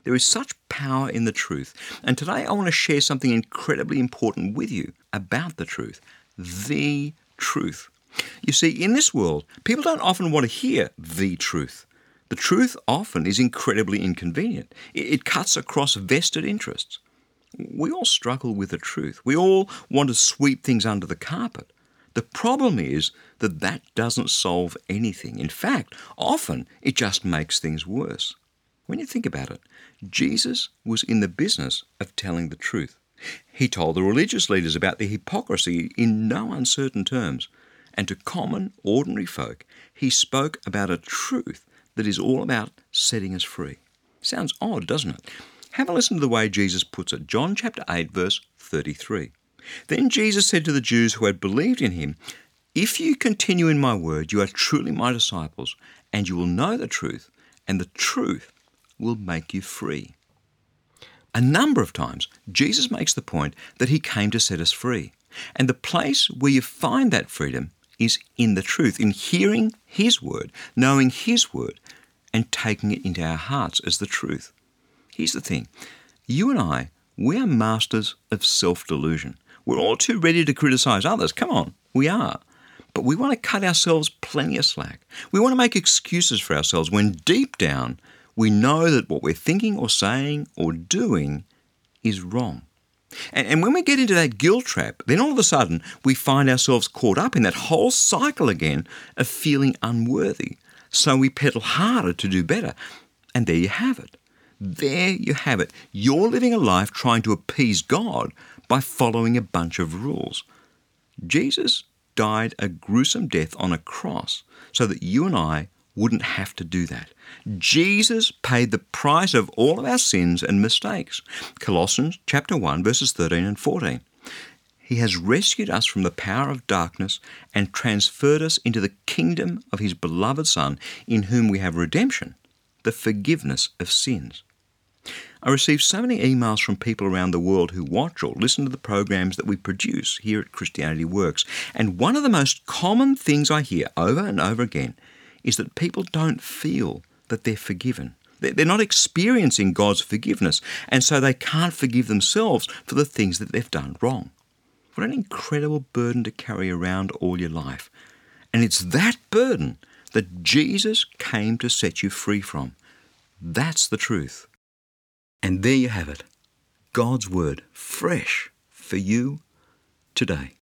There is such power in the truth. And today I want to share something incredibly important with you about the truth. The truth. You see, in this world, people don't often want to hear the truth. The truth often is incredibly inconvenient. It cuts across vested interests. We all struggle with the truth. We all want to sweep things under the carpet. The problem is that that doesn't solve anything. In fact, often it just makes things worse. When you think about it, Jesus was in the business of telling the truth. He told the religious leaders about their hypocrisy in no uncertain terms. And to common, ordinary folk, he spoke about a truth that is all about setting us free. Sounds odd, doesn't it? Have a listen to the way Jesus puts it. John chapter 8, verse 33. Then Jesus said to the Jews who had believed in him, "If you continue in my word, you are truly my disciples, and you will know the truth, and the truth will make you free." A number of times, Jesus makes the point that he came to set us free. And the place where you find that freedom is in the truth, in hearing his word, knowing his word, and taking it into our hearts as the truth. Here's the thing. You and I, we are masters of self-delusion. We're all too ready to criticize others. Come on, we are. But we want to cut ourselves plenty of slack. We want to make excuses for ourselves when deep down we know that what we're thinking or saying or doing is wrong. And when we get into that guilt trap, then all of a sudden we find ourselves caught up in that whole cycle again of feeling unworthy. So we pedal harder to do better. And there you have it. There you have it. You're living a life trying to appease God by following a bunch of rules. Jesus died a gruesome death on a cross so that you and I wouldn't have to do that. Jesus paid the price of all of our sins and mistakes. Colossians chapter 1, verses 13 and 14. He has rescued us from the power of darkness and transferred us into the kingdom of his beloved Son, in whom we have redemption, the forgiveness of sins. I receive so many emails from people around the world who watch or listen to the programs that we produce here at Christianity Works. And one of the most common things I hear over and over again is that people don't feel that they're forgiven. They're not experiencing God's forgiveness, and so they can't forgive themselves for the things that they've done wrong. What an incredible burden to carry around all your life. And it's that burden that Jesus came to set you free from. That's the truth. And there you have it. God's word, fresh for you today.